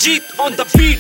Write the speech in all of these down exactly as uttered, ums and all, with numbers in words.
Jeet on the beat.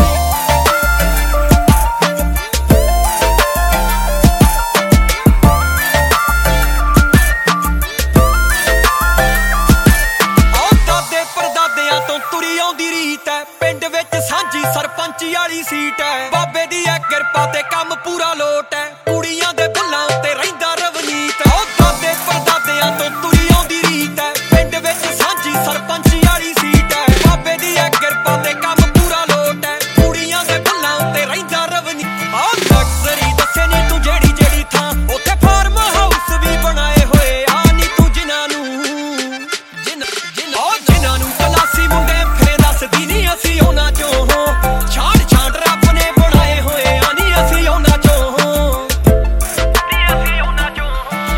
ਤੁਰੀ ਆਉਂਦੀ ਰੀਤ ਐ ਪਿੰਡ ਵਿੱਚ ਸਾਂਝੀ ਸਰਪੰਚੀ ਵਾਲੀ ਸੀਟ ਐ ਬਾਬੇ ਦੀ ਐ ਕਿਰਪਾ ਤੇ ਕੰਮ ਪੂਰਾ ਲੋਟ ਐ ਕੁੜੀਆਂ ਦੇ ਬੁੱਲਾਂ ਉੱਤੇ ਰਹਿੰਦਾ ਰਵਨੀਤ ਐ ਉਹ ਦਾਦੇ ਪਰਦਾਦਿਆਂ ਤੋਂ ਤੁਰੀ ਆਉਂਦੀ ਰੀਤ ਐ ਪਿੰਡ ਵਿੱਚ ਸਾਂਝੀ ਸਰਪੰਚੀ ਵਾਲੀ ਸੀਟ ਐ ਬਾਬੇ ਦੀ ਐ ਕਿਰਪਾ ਤੇ ਕੰਮ ਪੂਰਾ ਲੋਟ ਐ ਕੁੜੀਆਂ ਦੇ ਬੁੱਲਾਂ ਉੱਤੇ ਰਹਿੰਦਾ ਰਵਨੀਤ ਆਹ ਲਗਜ਼ਰੀ ਦੱਸੇ ਨੀ ਤੂੰ ਜਿਹੜੀ ਜਿਹੜੀ ਥਾਂ ਉੱਥੇ ਫਾਰਮ ਹਾਊਸ ਵੀ ਬਣਾਏ ਹੋਏ ਆ ਨੀ ਤੂੰ ਜਿਨ੍ਹਾਂ ਨੂੰ ਜਿਨ ਜਿਨ੍ਹਾਂ ਜਿਨ੍ਹਾਂ ਨੂੰ ਕਲਾਸੀ ਮੁੰਡੇ ਦੀ ਨੀ ਅਸੀਂ ਉਹਨਾਂ ਚੋਂ ਛਾੜ ਛਾੜ ਰੱਬ ਨੇ ਬਣਾਏ ਹੋਏ ਆ ਨੀ ਅਸੀਂ ਉਹਨਾਂ ਚੋਂ ਨੀ ਅਸੀਂ ਉਹਨਾਂ ਚੋਂ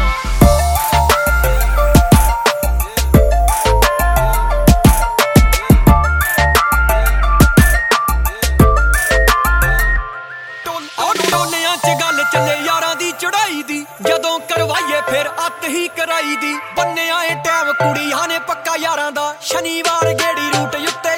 ਟੋਲਿਆਂ ਚ ਗੱਲ ਚੱਲੇ ਯਾਰਾਂ ਦੀ ਚੜਾਈ ਦੀ ਜਦੋਂ ਕਰਵਾਈਏ ਫਿਰ ਅੱਤ ਹੀ ਕਰਾਈ ਦੀ ਬੰਨਿਆ ਏ ਟਾਈਮ ਕੁੜੀਆਂ ਨੇ ਪੱਕਾ ਯਾਰਾਂ ਦਾ ਸ਼ਨੀਵਾਰ ਗੇੜੀ ਰੂਟ ਉੱਤੇ